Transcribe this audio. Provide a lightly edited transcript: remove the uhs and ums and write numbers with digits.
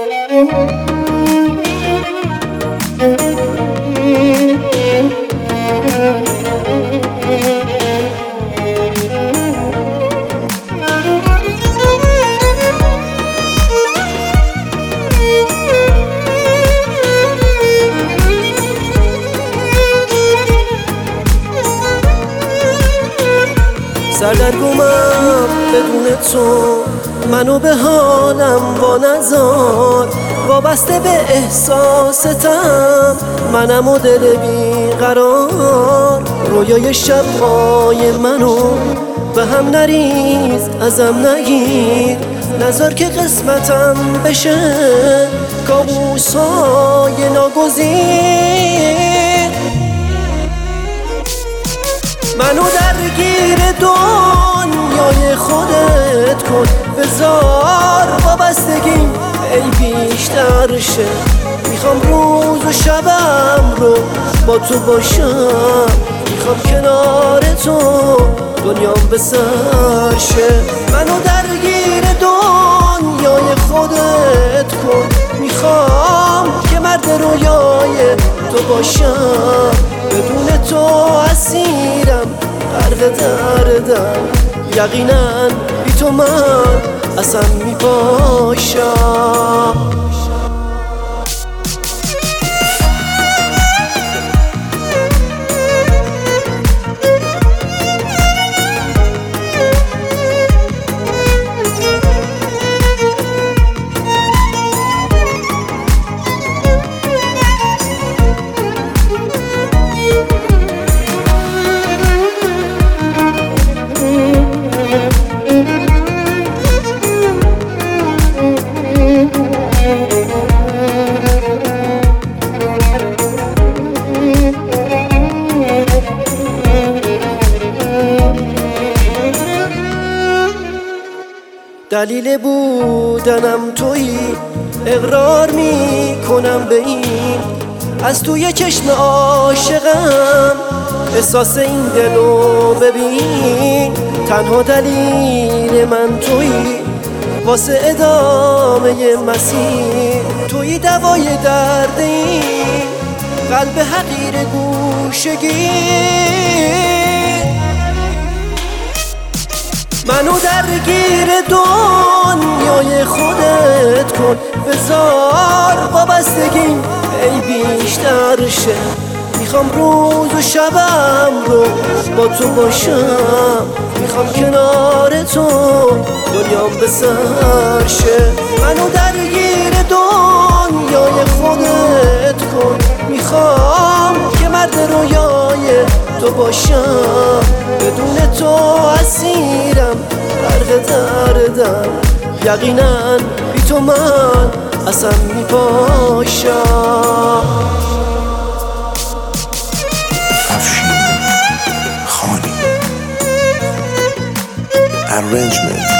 سردرگمم بدون تو، منو به حالم وا نذار، وابسته به احساستم منم و دل بیقرار. رویای شبهای منو به هم نریز، ازم نگیر، نذار که قسمتم بشه کابوسای ناگزیر. منو درگیر دنیای خودت کن، بذار وابستگیم ای بیشتر شه. میخوام روز و شبم رو با تو باشم، میخوام کنار تو دنیام به سر شه. منو درگیر دنیای خودت کن، میخوام که مرد رویای تو باشم، بدون تو اسیرم غرق دردم، یقینا بی تو من اصلا میپاشم. دلیل بودنم تویی، اقرار میکنم به این، از توی چشم عاشقم احساس این دلو ببین. تنها دلیل من تویی، واسه ادامه مسیر تویی، دوای درد این قلب حقیر گوشگی. منو درگیر دنیای خودت کن، بذار وابستگیم ای بیشتر شه. میخوام روز و شبم رو با تو باشم، میخوام کنار تو دنیام به سر شه. منو درگیر دنیای خودت کن، میخوام که مرد رویای تو باشم، بدون تو اسیرم غرق دردم، یقینا بی تو من اصلا میپاشم. افشین خانی Arrangement